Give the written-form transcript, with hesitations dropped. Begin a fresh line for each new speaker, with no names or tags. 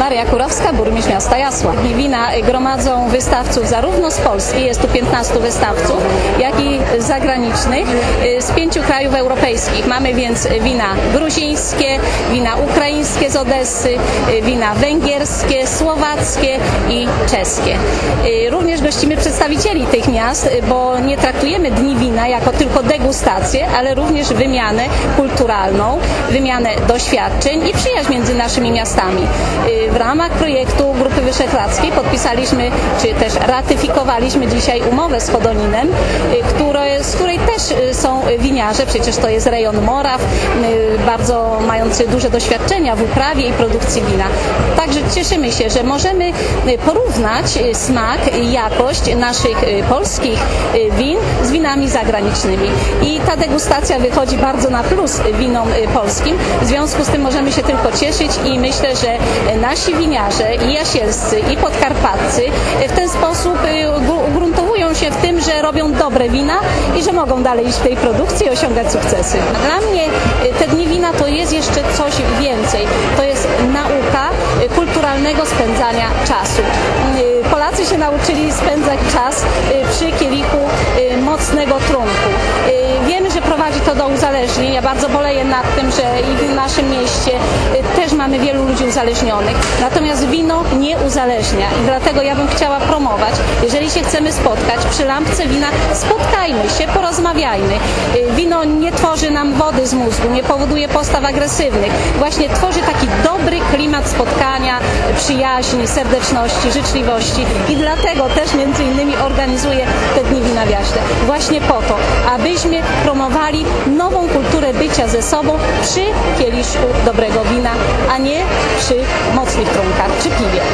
Maria Kurowska, burmistrz miasta Jasła. Wina gromadzą wystawców zarówno z Polski, jest tu 15 wystawców, jak i zagranicznych z 5 krajów europejskich. Mamy więc wina gruzińskie, wina ukraińskie z Odessy, wina węgierskie, słowackie i czeskie. Również gościmy przedstawicieli tych miast, bo nie traktujemy Dni Wina jako tylko degustację, ale również wymianę kulturalną, wymianę doświadczeń i przyjaźń między naszymi miastami. W ramach projektu Grupy Wyszehradzkiej podpisaliśmy, czy też ratyfikowaliśmy dzisiaj umowę z Hodoninem, z której też są winiarze, przecież to jest rejon Moraw, bardzo mający duże doświadczenia w uprawie i produkcji wina. Także cieszymy się, że możemy porównać smak i jakość naszych polskich win z winami zagranicznymi. I ta degustacja wychodzi bardzo na plus winom polskim. W związku z tym możemy się tylko cieszyć i myślę, że nasi winiarze i jasielscy, i podkarpaccy w ten sposób ugruntowują się w tym, że robią dobre wina i że mogą dalej iść w tej produkcji i osiągać sukcesy. Dla mnie te Dni Wina to jest jeszcze coś więcej. To jest nauka kulturalnego spędzania czasu. Polacy się nauczyli spędzać czas przy kielichu mocnego trunku. Wiemy, że prowadzi to do uzależnień. Ja bardzo boleję nad tym, że i w naszym mieście też mamy wielu ludzi uzależnionych. Natomiast wino nie uzależnia i dlatego ja bym chciała promować, jeżeli się chcemy spotkać przy lampce wina, spotkajmy się, porozmawiajmy. Wino nie tworzy nam wody z mózgu, nie powoduje postaw agresywnych. Właśnie tworzy taki dobry klimat spotkania, przyjaźni, serdeczności, życzliwości i dlatego też między innymi organizuję te Dni Wina w Jaśle. Właśnie po to, abyśmy promowali nową kulturę bycia ze sobą przy kieliszku dobrego wina, a nie przy mocnych trunkach czy piwie.